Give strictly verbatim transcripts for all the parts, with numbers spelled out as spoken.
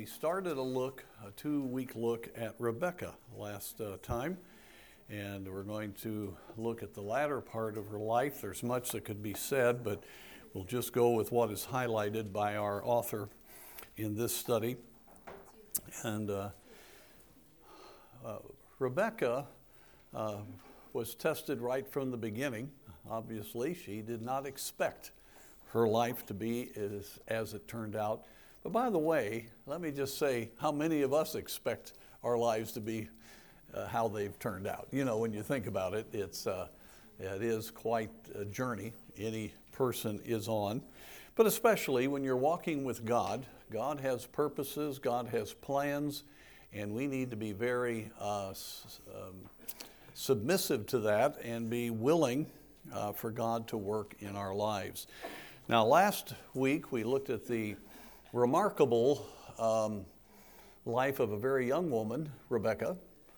We started a look, a two-week look at Rebecca last uh, time, and we're going to look at the latter part of her life. There's much that could be said, but we'll just go with what is highlighted by our author in this study. And uh, uh, Rebecca uh, was tested right from the beginning. Obviously, she did not expect her life to be as, as it turned out. But by the way, let me just say, how many of us expect our lives to be uh, how they've turned out? You know, when you think about it, it's uh, it is quite a journey any person is on. But especially when you're walking with God, God has purposes, God has plans, and we need to be very uh, um, submissive to that and be willing uh, for God to work in our lives. Now, last week we looked at the remarkable um, life of a very young woman, Rebecca.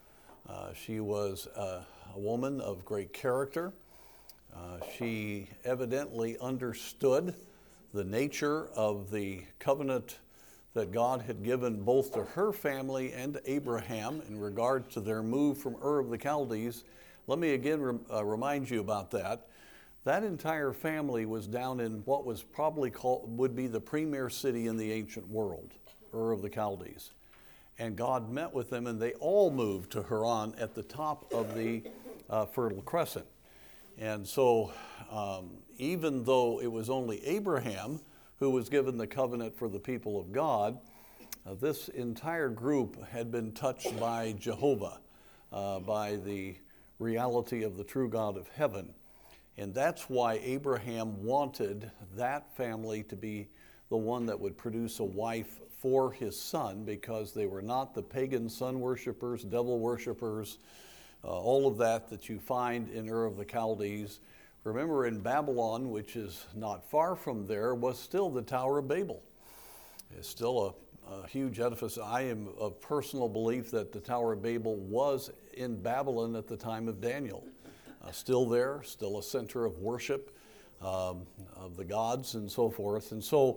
Uh, she was uh, a woman of great character. Uh, she evidently understood the nature of the covenant that God had given both to her family and to Abraham in regard to their move from Ur of the Chaldees. Let me again re- uh, remind you about that. That entire family was down in what was probably called, would be the premier city in the ancient world, Ur of the Chaldees. And God met with them, and they all moved to Haran at the top of the uh, Fertile Crescent. And so um, even though it was only Abraham who was given the covenant for the people of God, uh, this entire group had been touched by Jehovah, uh, by the reality of the true God of heaven. And that's why Abraham wanted that family to be the one that would produce a wife for his son, because they were not the pagan sun worshipers, devil worshipers, uh, all of that that you find in Ur of the Chaldees. Remember, in Babylon, which is not far from there, was still the Tower of Babel. It's still a, a huge edifice. I am of personal belief that the Tower of Babel was in Babylon at the time of Daniel. Uh, still there, still a center of worship um, of the gods and so forth. And so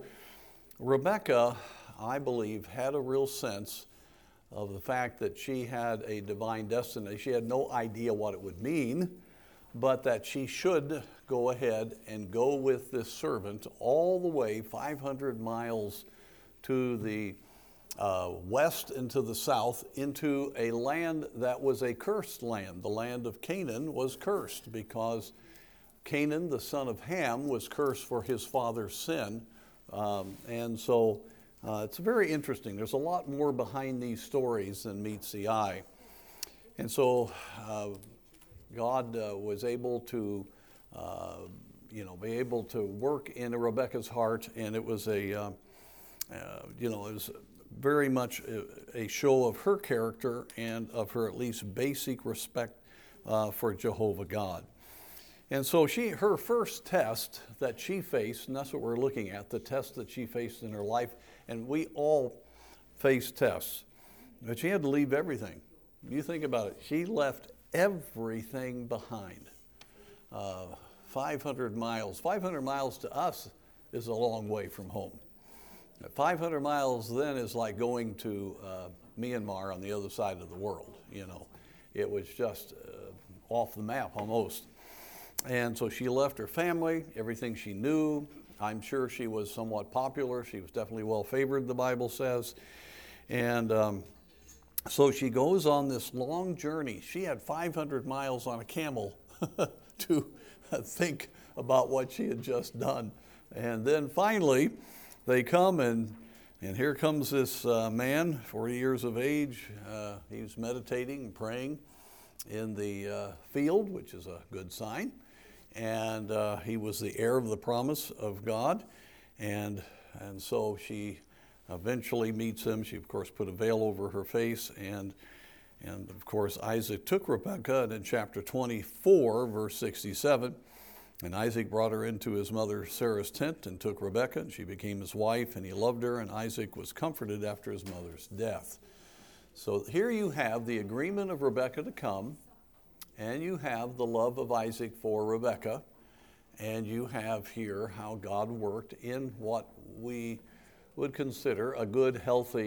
Rebecca, I believe, had a real sense of the fact that she had a divine destiny. She had no idea what it would mean, but that she should go ahead and go with this servant all the way five hundred miles to the Uh, west and to the south into a land that was a cursed land. The land of Canaan was cursed because Canaan, the son of Ham, was cursed for his father's sin. Um, and so uh, it's very interesting. There's a lot more behind these stories than meets the eye. And so uh, God uh, was able to, uh, you know, be able to work in Rebecca's heart, and it was a, uh, uh, you know, it was very much a show of her character and of her at least basic respect uh, for Jehovah God. And so she, her first test that she faced, and that's what we're looking at, the test that she faced in her life, and we all face tests, but she had to leave everything. You think about it, she left everything behind. Uh, five hundred miles. five hundred miles to us is a long way from home. five hundred miles then is like going to uh, Myanmar on the other side of the world, you know. It was just uh, off the map almost. And so she left her family, everything she knew. I'm sure she was somewhat popular. She was definitely well favored, the Bible says. And um, so she goes on this long journey. She had five hundred miles on a camel to think about what she had just done. And then finally, they come, and and here comes this uh, man, forty years of age. Uh, he was meditating and praying in the uh, field, which is a good sign. And uh, he was the heir of the promise of God. And, and so she eventually meets him. She, of course, put a veil over her face. And, and of course, Isaac took Rebekah. And in chapter twenty-four, verse sixty-seven, and Isaac brought her into his mother Sarah's tent and took Rebekah, and she became his wife, and he loved her, and Isaac was comforted after his mother's death. So here you have the agreement of Rebekah to come, and you have the love of Isaac for Rebekah, and you have here how God worked in what we would consider a good, healthy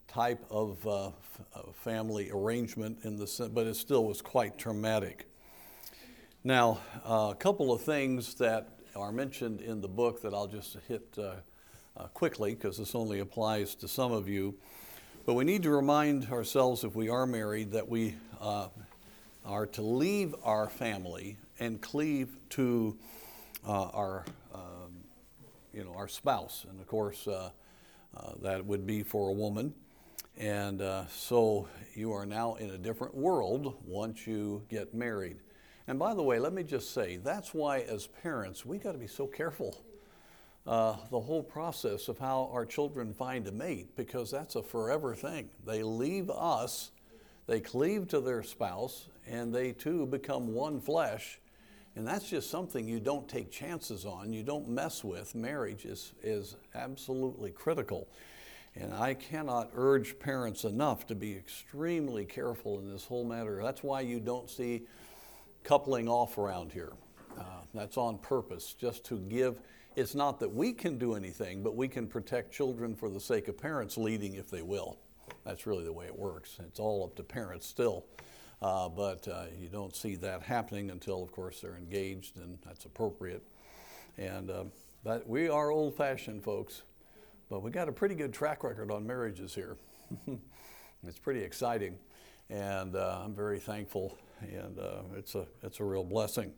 type of uh, f- family arrangement, in the sen- but it still was quite traumatic. Now, uh, a couple of things that are mentioned in the book that I'll just hit uh, uh, quickly, because this only applies to some of you. But we need to remind ourselves, if we are married, that we uh, are to leave our family and cleave to uh, our, um, you know, our spouse. And of course, uh, uh, that would be for a woman. And uh, so you are now in a different world once you get married. And by the way, let me just say, that's why as parents, we got to be so careful. Uh, the whole process of how our children find a mate, because that's a forever thing. They leave us, they cleave to their spouse, and they too become one flesh. And that's just something you don't take chances on, you don't mess with. Marriage is, is absolutely critical. And I cannot urge parents enough to be extremely careful in this whole matter. That's why you don't see coupling off around here. Uh, that's on purpose, just to give. It's not that we can do anything, but we can protect children for the sake of parents leading if they will. That's really the way it works. It's all up to parents still. Uh, but uh, you don't see that happening until, of course, they're engaged, and that's appropriate. And uh, but we are old-fashioned folks, but we got a pretty good track record on marriages here. It's pretty exciting, and uh, I'm very thankful. And uh, it's a it's a real blessing.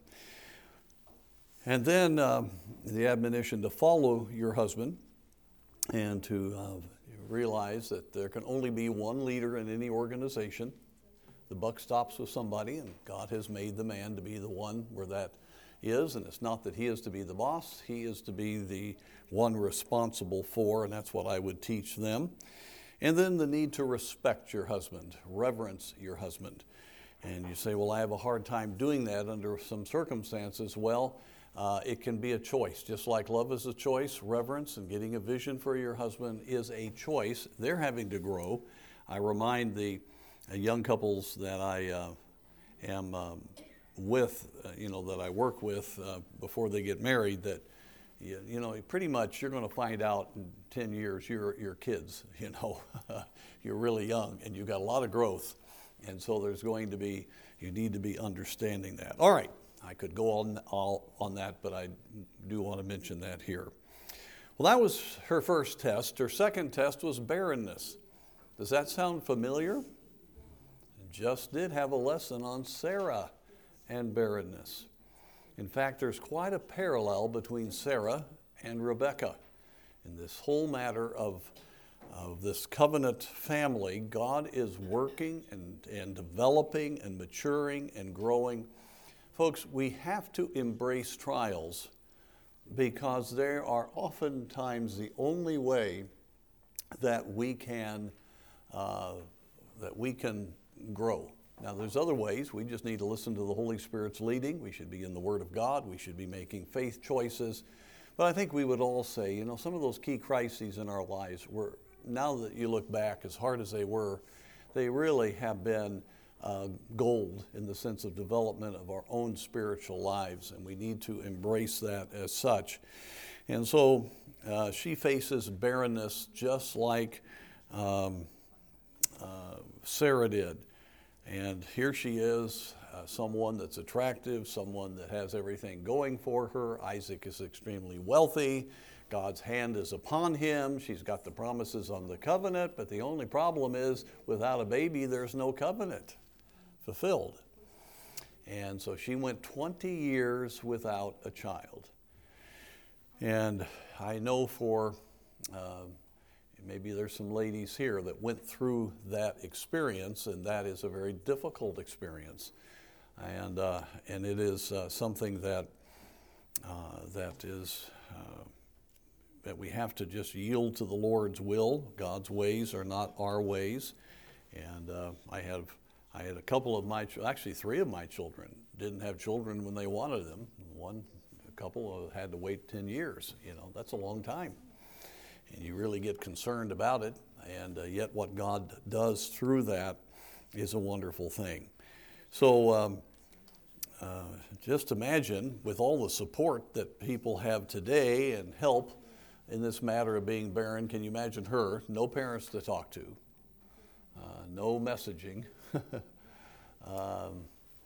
And then um, the admonition to follow your husband, and to uh, realize that there can only be one leader in any organization. The buck stops with somebody, and God has made the man to be the one where that is. And it's not that he is to be the boss; he is to be the one responsible for, and that's what I would teach them. And then the need to respect your husband, reverence your husband. And you say, well, I have a hard time doing that under some circumstances. Well, uh, it can be a choice. Just like love is a choice, reverence and getting a vision for your husband is a choice. They're having to grow. I remind the uh, young couples that I uh, am um, with, uh, you know, that I work with uh, before they get married, that, you, you know, pretty much you're going to find out in ten years you're, you're kids, you know. You're really young and you've got a lot of growth. And so there's going to be, you need to be understanding that. All right, I could go on all on that, but I do want to mention that here. Well, that was her first test. Her second test was barrenness. Does that sound familiar? Just did have a lesson on Sarah and barrenness. In fact, there's quite a parallel between Sarah and Rebekah in this whole matter of of this covenant family. God is working and, and developing and maturing and growing. Folks, we have to embrace trials because they are oftentimes the only way that we can uh, that we can grow. Now, there's other ways. We just need to listen to the Holy Spirit's leading. We should be in the Word of God. We should be making faith choices. But I think we would all say, you know, some of those key crises in our lives were, now that you look back, as hard as they were, they really have been uh, gold in the sense of development of our own spiritual lives, and we need to embrace that as such. And so uh, she faces barrenness just like um, uh, Sarah did. And here she is, uh, someone that's attractive, someone that has everything going for her. Isaac is extremely wealthy. God's hand is upon him. She's got the promises on the covenant, but the only problem is without a baby, there's no covenant fulfilled. And so she went twenty years without a child. And I know for, uh, maybe there's some ladies here that went through that experience, and that is a very difficult experience. And, uh, and it is uh, something that, uh, that is... Uh, that we have to just yield to the Lord's will. God's ways are not our ways. And uh, I have, I had a couple of my, actually three of my children didn't have children when they wanted them. One, a couple had to wait ten years. You know, that's a long time. And you really get concerned about it. And uh, yet what God does through that is a wonderful thing. So um, uh, just imagine with all the support that people have today and help in this matter of being barren, can you imagine her, no parents to talk to, uh, no messaging. um,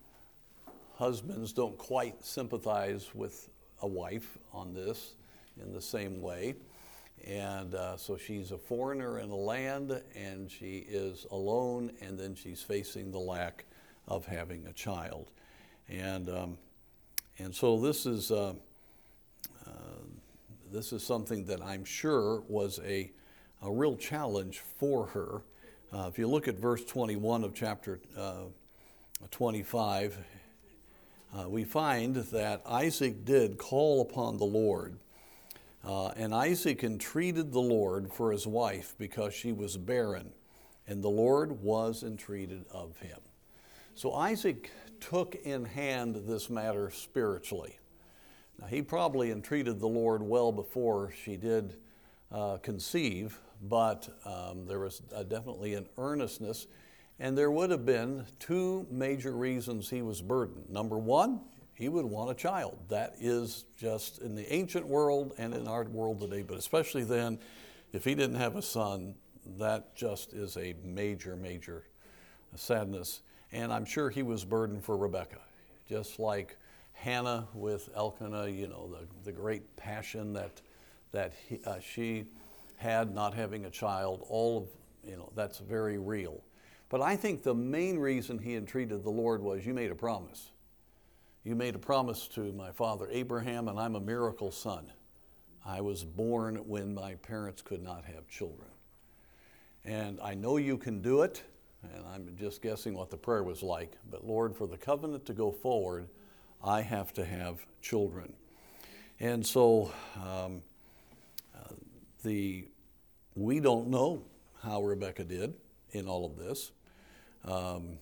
husbands don't quite sympathize with a wife on this in the same way. And uh, so she's a foreigner in a land, and she is alone, and then she's facing the lack of having a child. And um, and so this is uh, uh, this is something that I'm sure was a, a real challenge for her. Uh, if you look at verse twenty-one of chapter uh, twenty-five, uh, we find that Isaac did call upon the Lord. Uh, and Isaac entreated the Lord for his wife because she was barren, and the Lord was entreated of him. So Isaac took in hand this matter spiritually. Now, he probably entreated the Lord well before she did uh, conceive, but um, there was uh, definitely an earnestness, and there would have been two major reasons he was burdened. Number one, he would want a child. That is just in the ancient world and in our world today, but especially then, if he didn't have a son, that just is a major, major sadness. And I'm sure he was burdened for Rebekah, just like Hannah with Elkanah, you know, the, the great passion that, that he, uh, she had not having a child, all of, you know, that's very real. But I think the main reason he entreated the Lord was, you made a promise. You made a promise to my father Abraham, and I'm a miracle son. I was born when my parents could not have children. And I know you can do it, and I'm just guessing what the prayer was like, but Lord, for the covenant to go forward, I have to have children. And so um, uh, the we don't know how Rebekah did in all of this, um,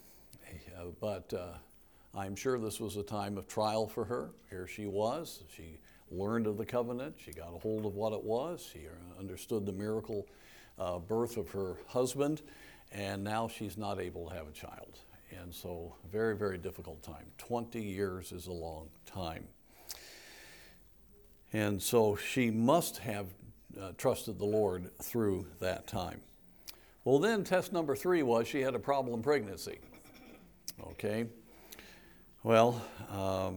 but uh, I'm sure this was a time of trial for her. Here she was. She learned of the covenant. She got a hold of what it was. She understood the miracle uh, birth of her husband, and now she's not able to have a child. And so very, very difficult time. twenty years is a long time. And so she must have uh, trusted the Lord through that time. Well, then test number three was she had a problem pregnancy. Okay. Well, um,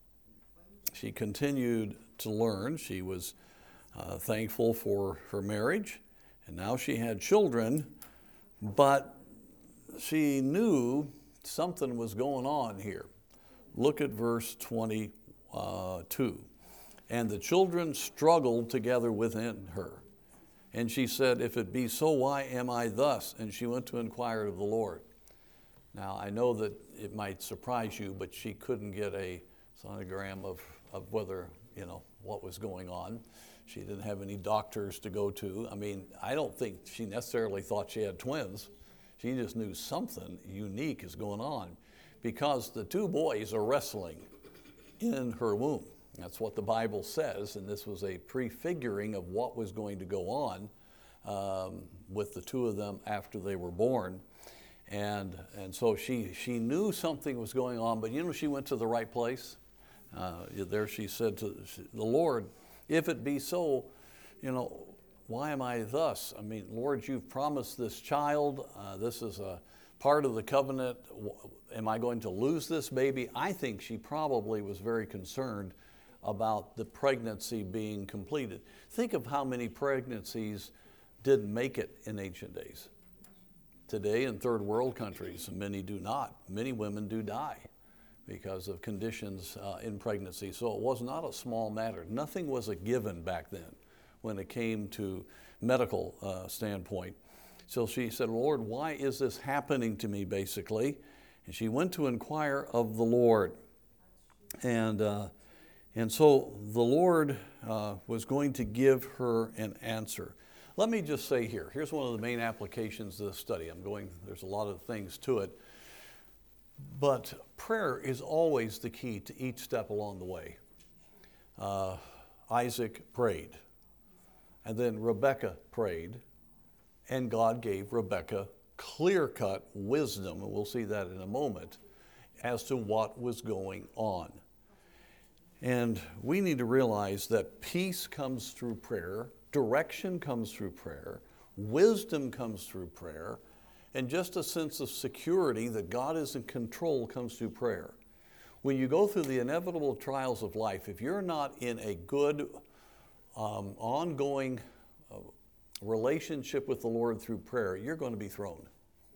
she continued to learn. She was uh, thankful for her marriage, and now she had children, but she knew something was going on here. Look at verse twenty-two. And the children struggled together within her. And she said, if it be so, why am I thus? And she went to inquire of the Lord. Now, I know that it might surprise you, but she couldn't get a sonogram of, of whether, you know, what was going on. She didn't have any doctors to go to. I mean, I don't think she necessarily thought she had twins. She just knew something unique is going on because the two boys are wrestling in her womb. That's what the Bible says, and this was a prefiguring of what was going to go on um, with the two of them after they were born. And and so she she knew something was going on, but you know, she went to the right place. Uh, there she said to the Lord, if it be so, you know, why am I thus? I mean, Lord, you've promised this child. Uh, this is a part of the covenant. Am I going to lose this baby? I think she probably was very concerned about the pregnancy being completed. Think of how many pregnancies didn't make it in ancient days. Today in third world countries, many do not. Many women do die because of conditions uh, in pregnancy. So it was not a small matter. Nothing was a given back then when it came to medical uh, standpoint. So she said, Lord, why is this happening to me, basically? And she went to inquire of the Lord. And uh, and so the Lord uh, was going to give her an answer. Let me just say here, here's one of the main applications of this study. I'm going, there's a lot of things to it. But prayer is always the key to each step along the way. Uh, Isaac prayed, and then Rebekah prayed, and God gave Rebekah clear-cut wisdom, and we'll see that in a moment, as to what was going on. And we need to realize that peace comes through prayer, direction comes through prayer, wisdom comes through prayer, And just a sense of security that God is in control comes through prayer. When you go through the inevitable trials of life, if you're not in a good, um, ongoing uh, relationship with the Lord through prayer, you're going to be thrown.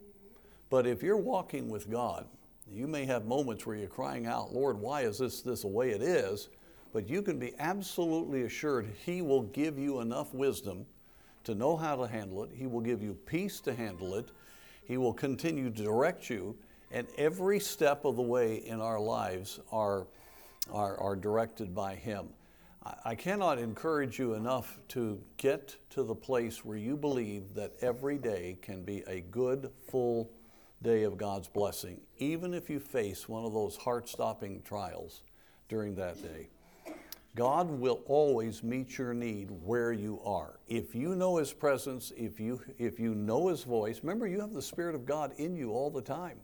But if you're walking with God, you may have moments where you're crying out, Lord, why is this this the way it is? But you can be absolutely assured He will give you enough wisdom to know how to handle it. He will give you peace to handle it. He will continue to direct you. And every step of the way in our lives are, are, are directed by Him. I, I cannot encourage you enough to get to the place where you believe that every day can be a good, full day of God's blessing, even if you face one of those heart-stopping trials during that day. God will always meet your need where you are. If you know His presence, if you, if you know His voice, remember you have the Spirit of God in you all the time.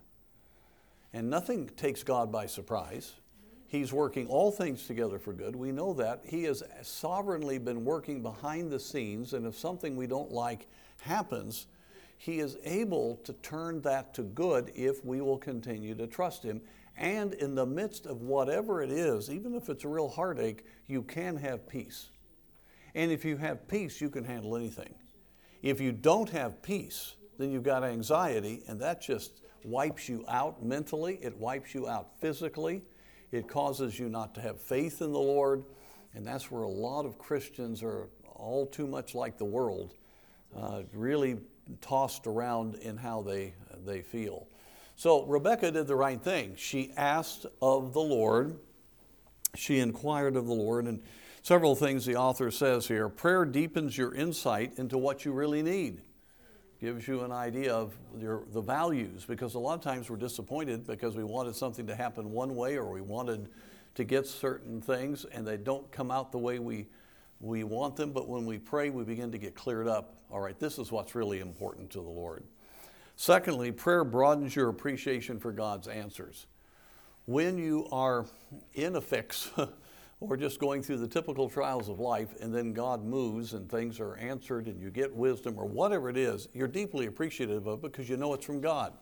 And nothing takes God by surprise. He's working all things together for good. We know that. He has sovereignly been working behind the scenes, and if something we don't like happens, He is able to turn that to good if we will continue to trust Him. And in the midst of whatever it is, even if it's a real heartache, you can have peace. And if you have peace, you can handle anything. If you don't have peace, then you've got anxiety, and that just wipes you out mentally. It wipes you out physically. It causes you not to have faith in the Lord. And that's where a lot of Christians are all too much like the world, uh, really tossed around in how they, they feel. So Rebekah did the right thing. She asked of the Lord. She inquired of the Lord. And several things the author says here. Prayer deepens your insight into what you really need. Gives you an idea of your, the values, because a lot of times we're disappointed because we wanted something to happen one way, or we wanted to get certain things and they don't come out the way we, we want them. But when we pray, we begin to get cleared up. All right, this is what's really important to the Lord. Secondly, prayer broadens your appreciation for God's answers. When you are in a fix or just going through the typical trials of life, and then God moves and things are answered and you get wisdom or whatever it is, you're deeply appreciative of it because you know it's from God.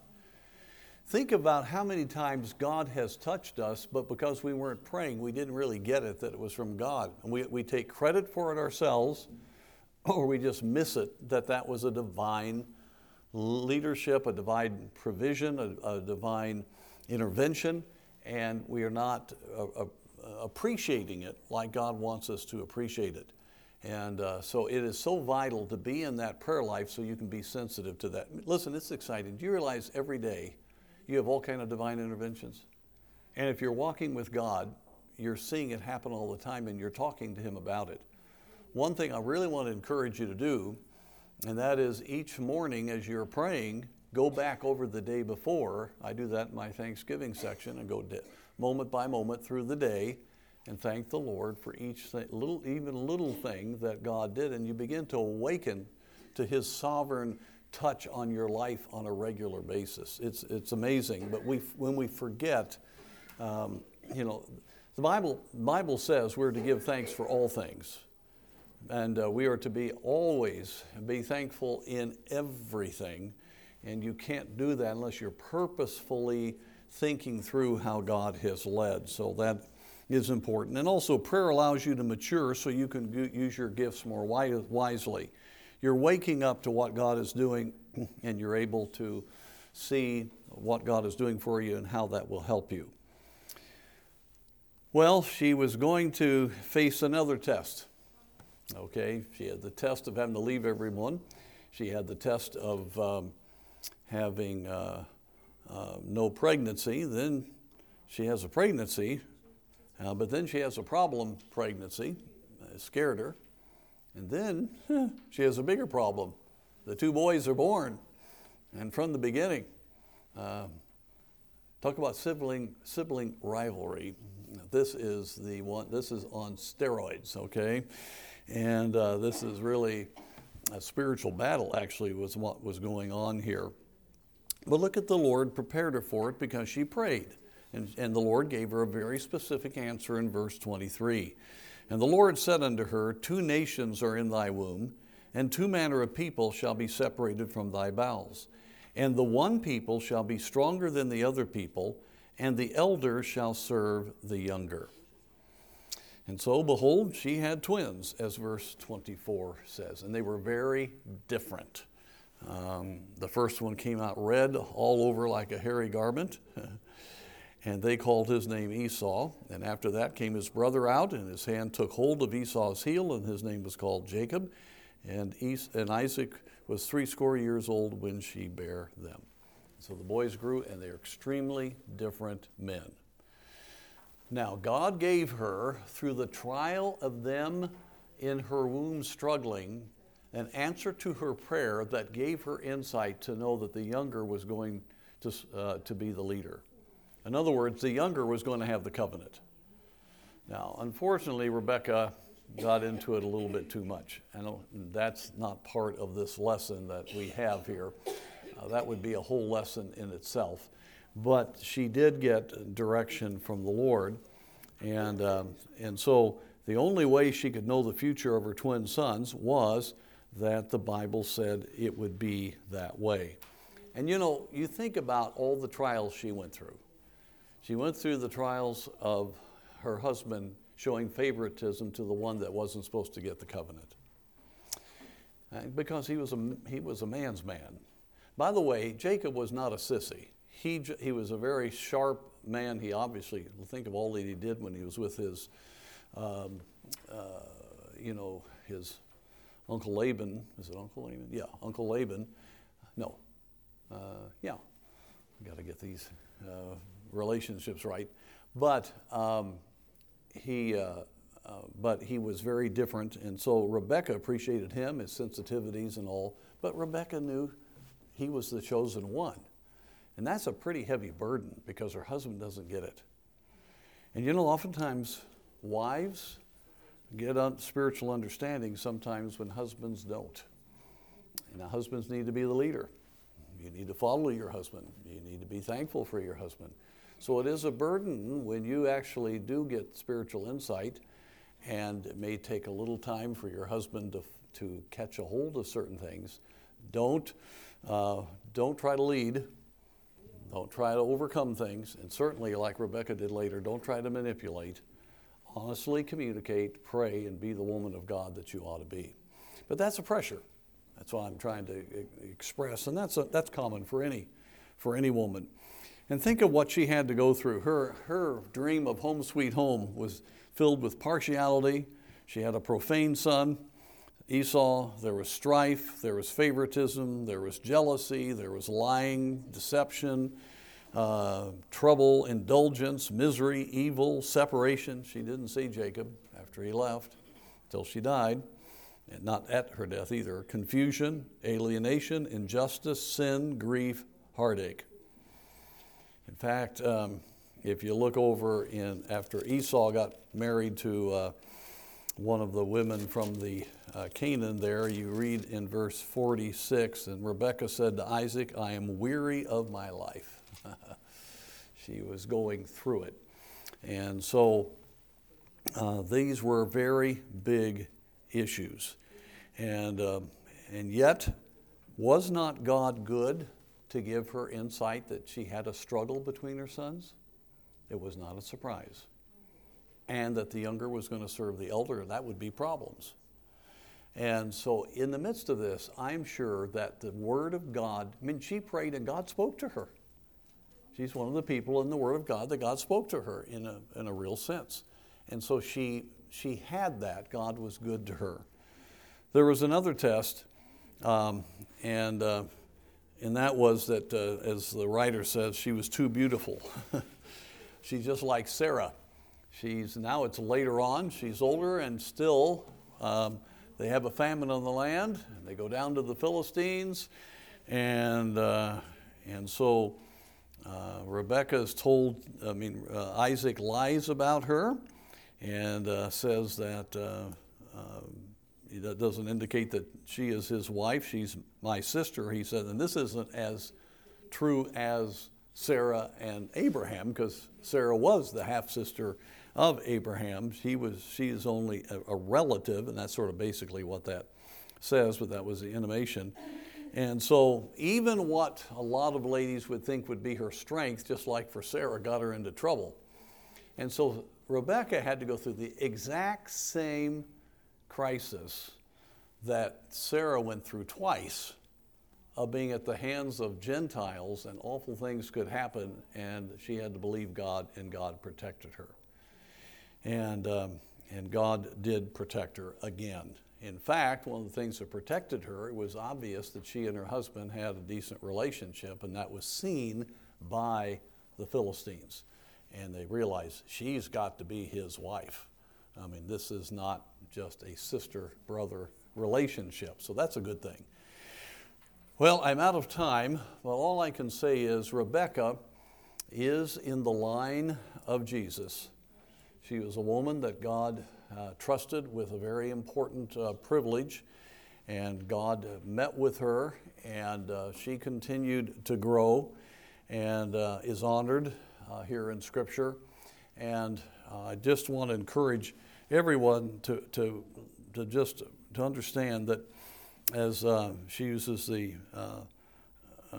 Think about how many times God has touched us, but because we weren't praying, we didn't really get it that it was from God. And we, we take credit for it ourselves, or we just miss it that that was a divine leadership, a divine provision, a, a divine intervention, and we are not uh, uh, appreciating it like God wants us to appreciate it. And uh, so it is so vital to be in that prayer life so you can be sensitive to that. Listen, it's exciting. Do you realize every day you have all kinds of divine interventions? And if you're walking with God, you're seeing it happen all the time and you're talking to Him about it. One thing I really want to encourage you to do, and that is each morning as you're praying, go back over the day before. I do that in my Thanksgiving section and go moment by moment through the day and thank the Lord for each thing, little, even little thing that God did. And you begin to awaken to His sovereign touch on your life on a regular basis. It's, it's amazing. But we, when we forget, um, you know, the Bible, Bible says we're to give thanks for all things. And uh, we are to be always be thankful in everything. And you can't do that unless you're purposefully thinking through how God has led. So that is important. And also prayer allows you to mature so you can go- use your gifts more wi- wisely. You're waking up to what God is doing, and you're able to see what God is doing for you and how that will help you. Well, she was going to face another test. Okay, she had the test of having to leave everyone. She had the test of um, having uh, uh, no pregnancy. Then she has a pregnancy, uh, but then she has a problem pregnancy. It scared her. And then huh, she has a bigger problem. The two boys are born, and from the beginning, uh, talk about sibling sibling rivalry. This is the one. This is on steroids. Okay. And uh, this is really a spiritual battle, actually, was what was going on here. But look at the Lord prepared her for it because she prayed. And, and the Lord gave her a very specific answer in verse twenty-three. And the Lord said unto her, Two nations are in thy womb, and two manner of people shall be separated from thy bowels. And the one people shall be stronger than the other people, and the elder shall serve the younger. And so, behold, she had twins, as verse twenty-four says, and they were very different. Um, the first one came out red all over like a hairy garment, and they called his name Esau. And after that came his brother out, and his hand took hold of Esau's heel, and his name was called Jacob. And, es- and Isaac was threescore years old when she bare them. So the boys grew, and they are extremely different men. Now, God gave her, through the trial of them in her womb struggling, an answer to her prayer that gave her insight to know that the younger was going to, uh, to be the leader. In other words, the younger was going to have the covenant. Now, unfortunately, Rebekah got into it a little bit too much. I know that's not part of this lesson that we have here. Uh, that would be a whole lesson in itself. But she did get direction from the Lord. And, um, and so the only way she could know the future of her twin sons was that the Bible said it would be that way. And you know, you think about all the trials she went through. She went through the trials of her husband showing favoritism to the one that wasn't supposed to get the covenant. And because he was a, he was a man's man. By the way, Jacob was not a sissy. He, he was a very sharp man. He obviously, think of all that he did when he was with his, um, uh, you know, his Uncle Laban. Is it Uncle Laban? Yeah, Uncle Laban. No. Uh, yeah. I've got to get these uh, relationships right. But um, he, uh, uh, but he was very different. And so Rebekah appreciated him, his sensitivities and all. But Rebekah knew he was the chosen one. And that's a pretty heavy burden because her husband doesn't get it. And you know, oftentimes wives get un- spiritual understanding sometimes when husbands don't. And husbands need to be the leader. You need to follow your husband. You need to be thankful for your husband. So it is a burden when you actually do get spiritual insight, and it may take a little time for your husband to, to catch a hold of certain things. Don't, uh, don't try to lead. Don't try to overcome things, and certainly, like Rebekah did later, don't try to manipulate. Honestly communicate, pray, and be the woman of God that you ought to be. But that's a pressure. That's what I'm trying to express, and that's a, that's common for any for any woman. And think of what she had to go through. Her her dream of home sweet home was filled with partiality. She had a profane son, Esau. There was strife, there was favoritism, there was jealousy, there was lying, deception, uh, trouble, indulgence, misery, evil, separation. She didn't see Jacob after he left until she died, and not at her death either. Confusion, alienation, injustice, sin, grief, heartache. In fact, um, if you look over in after Esau got married to uh, one of the women from the uh, Canaan there, you read in verse forty-six, and Rebekah said to Isaac, I am weary of my life. She was going through it. And so uh, these were very big issues. And, uh, and yet, was not God good to give her insight that she had a struggle between her sons? It was not a surprise. And that the younger was going to serve the elder, that would be problems. And so in the midst of this, I'm sure that the Word of God, I mean, she prayed and God spoke to her. She's one of the people in the Word of God that God spoke to her in a, in a real sense. And so she, she had that. God was good to her. There was another test, um, and, uh, and that was that, uh, as the writer says, she was too beautiful. She's just like Sarah. She's now it's later on, she's older, and still um, they have a famine on the land, and they go down to the Philistines, and uh, and so uh, Rebekah is told, I mean, uh, Isaac lies about her, and uh, says that uh, uh, that doesn't indicate that she is his wife, she's my sister, he said, and this isn't as true as Sarah and Abraham, because Sarah was the half-sister of Abraham. She was, she is only a, a relative, and that's sort of basically what that says, but that was the intimation. And so even what a lot of ladies would think would be her strength, just like for Sarah, got her into trouble. And so Rebekah had to go through the exact same crisis that Sarah went through twice, of being at the hands of Gentiles, and awful things could happen, and she had to believe God, and God protected her. And, um, and God did protect her again. In fact, one of the things that protected her, it was obvious that she and her husband had a decent relationship, and that was seen by the Philistines. And they realized she's got to be his wife. I mean, this is not just a sister-brother relationship, so that's a good thing. Well, I'm out of time, but all I can say is Rebekah is in the line of Jesus. She was a woman that God uh, trusted with a very important uh, privilege, and God met with her, and uh, she continued to grow and uh, is honored uh, here in Scripture. And uh, I just want to encourage everyone to, to, to just to understand that as uh, she uses the uh, uh,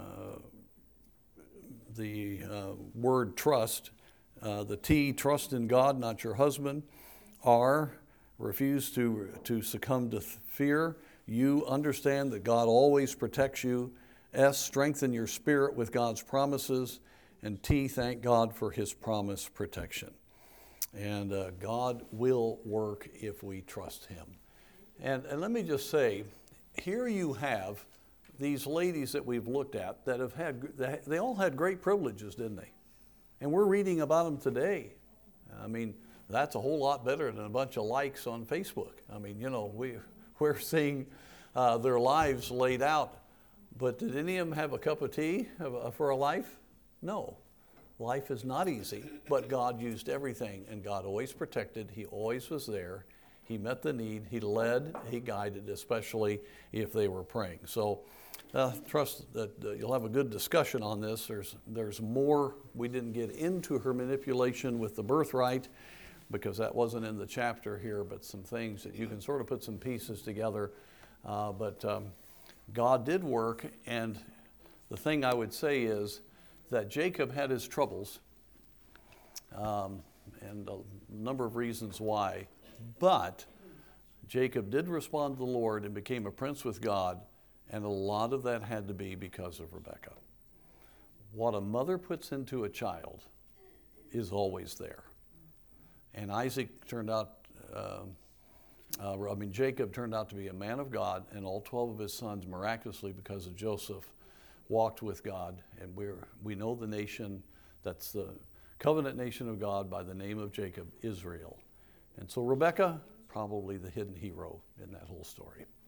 the uh, word trust, uh, the T, trust in God, not your husband. R, refuse to, to succumb to fear. U, understand that God always protects you. S, strengthen your spirit with God's promises. And T, thank God for his promise protection. And uh, God will work if we trust him. And, and let me just say, here you have these ladies that we've looked at that have had, they all had great privileges, didn't they? And we're reading about them today. I mean, that's a whole lot better than a bunch of likes on Facebook. I mean, you know, we, we're seeing uh, their lives laid out. But did any of them have a cup of tea for a life? No. Life is not easy, but God used everything, and God always protected. He always was there. He met the need. He led. He guided, especially if they were praying. So uh, trust that uh, you'll have a good discussion on this. There's, there's more. We didn't get into her manipulation with the birthright because that wasn't in the chapter here, but some things that you can sort of put some pieces together. Uh, but um, God did work, and the thing I would say is that Jacob had his troubles, um, and a number of reasons why. But Jacob did respond to the Lord and became a prince with God, and a lot of that had to be because of Rebekah. What a mother puts into a child is always there. And Isaac turned out, uh, uh, I mean, Jacob turned out to be a man of God, and all twelve of his sons, miraculously, because of Joseph, walked with God. And we're, we know the nation that's the covenant nation of God by the name of Jacob, Israel. And so Rebekah, probably the hidden hero in that whole story.